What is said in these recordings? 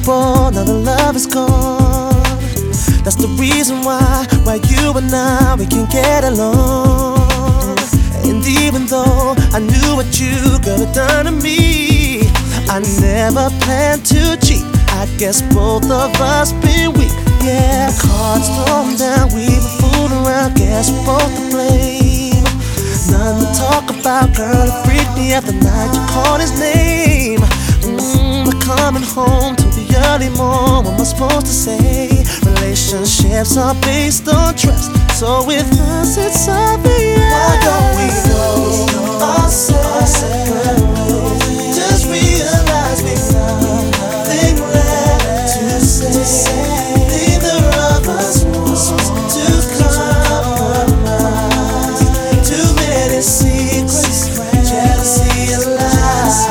unbreakable, now the love is gone. That's the reason why you and I, we can get along. And even though I knew what you could have done to me, I never planned to cheat. I guess both of us been weak. Yeah, cards thrown down, we been fooling around. Guess we're both to blame. Nothing to talk about, girl, it freaked me out the night you called his name. We're coming home till the early morning. What am I supposed to say? Relationships are based on trust, so with us it's obvious. Why don't we go our separate ways? Just realize we've nothing left to say. Neither of us wants to compromise. Too many secrets, jealousy and lies.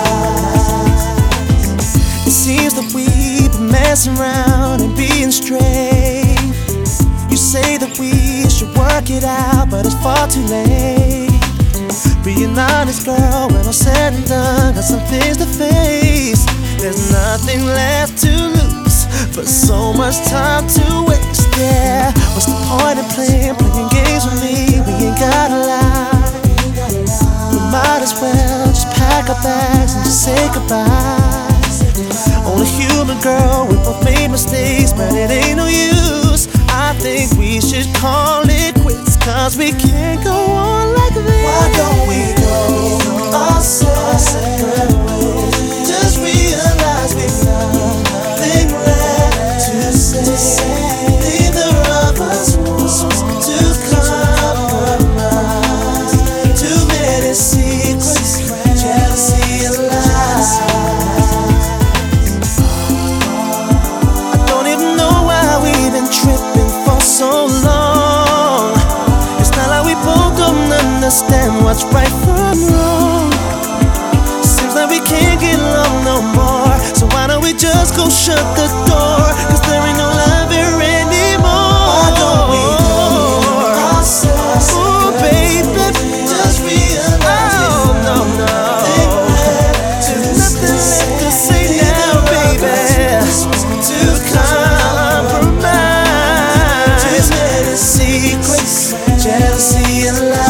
It seems that we've been messing around and being straight. You say that we should work it out, but it's far too late. Being honest, girl, when I'm said and done, got some things to face. There's nothing left to lose, but so much time to waste. Yeah, what's the point of playing games with me? We ain't got a lot. We might as well just pack our bags and just say goodbye. Only human, girl, we both made mistakes, but it ain't no use. I think we should call it quits, cause we can't go on like this. Why don't we go our separate ways? Just realize we've nothing left to say. Neither of us wants to compromise. Too many secrets, jealousy and lies. Tripping for so long. It's not like we both don't understand what's right from wrong. Seems like we can't get along no more. So why don't we just go shut the door? Cause there ain't no love here anymore. Why don't we go our separate ways? Ooh, baby, just realize no. There's nothing left to say now, baby. To compromise. Secrets, jealousy and lies.